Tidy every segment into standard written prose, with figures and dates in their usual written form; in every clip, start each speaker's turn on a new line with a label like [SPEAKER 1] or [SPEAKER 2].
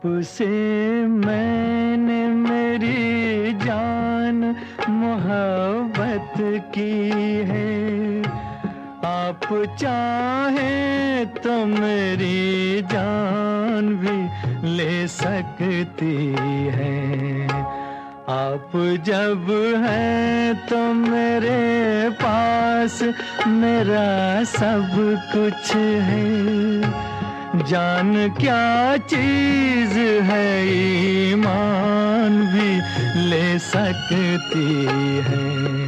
[SPEAKER 1] आपसे मैंने मेरी जान मोहब्बत की है। आप चाहें तो मेरी जान भी ले सकती है। आप जब हैं तो मेरे पास मेरा सब कुछ है। जान क्या चीज है ईमान भी ले सकती है।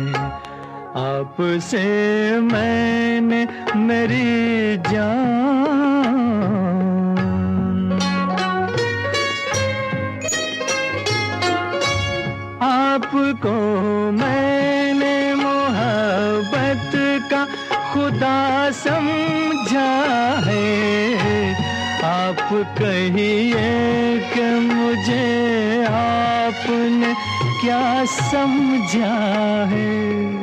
[SPEAKER 1] आपसे मैंने मेरी जान, आपको मैंने मोहब्बत का खुदा समझा है। आप कहिए कि मुझे आपने क्या समझा है।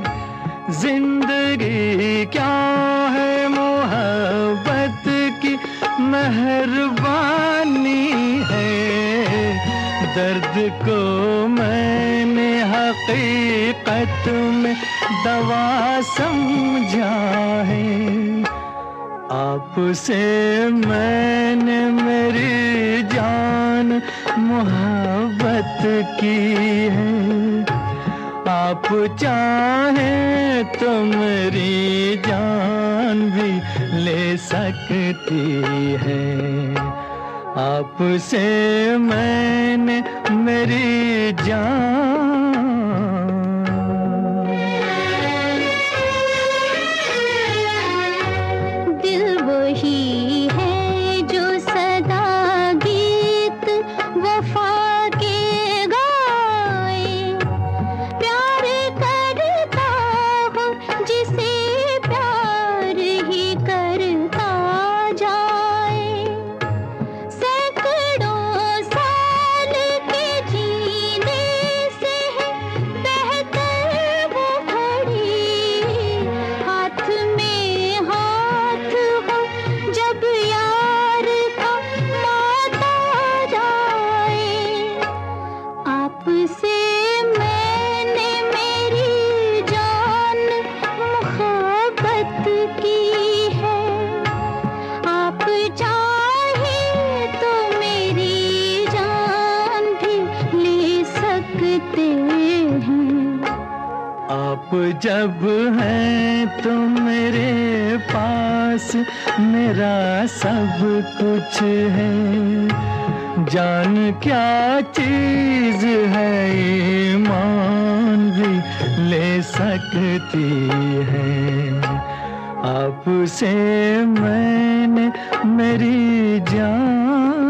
[SPEAKER 1] जिंदगी क्या है मोहब्बत की मेहरबानी है। दर्द को मैंने हकीकत में दवा समझा है। आपसे मैंने मेरी जान मोहब्बत की है। आप चाहें तो मेरी जान भी ले सकती है। आपसे मैंने मेरी जान, आप जब हैं तो मेरे पास मेरा सब कुछ है। जान क्या चीज है ईमान भी ले सकती है। आपसे मैंने मेरी जान,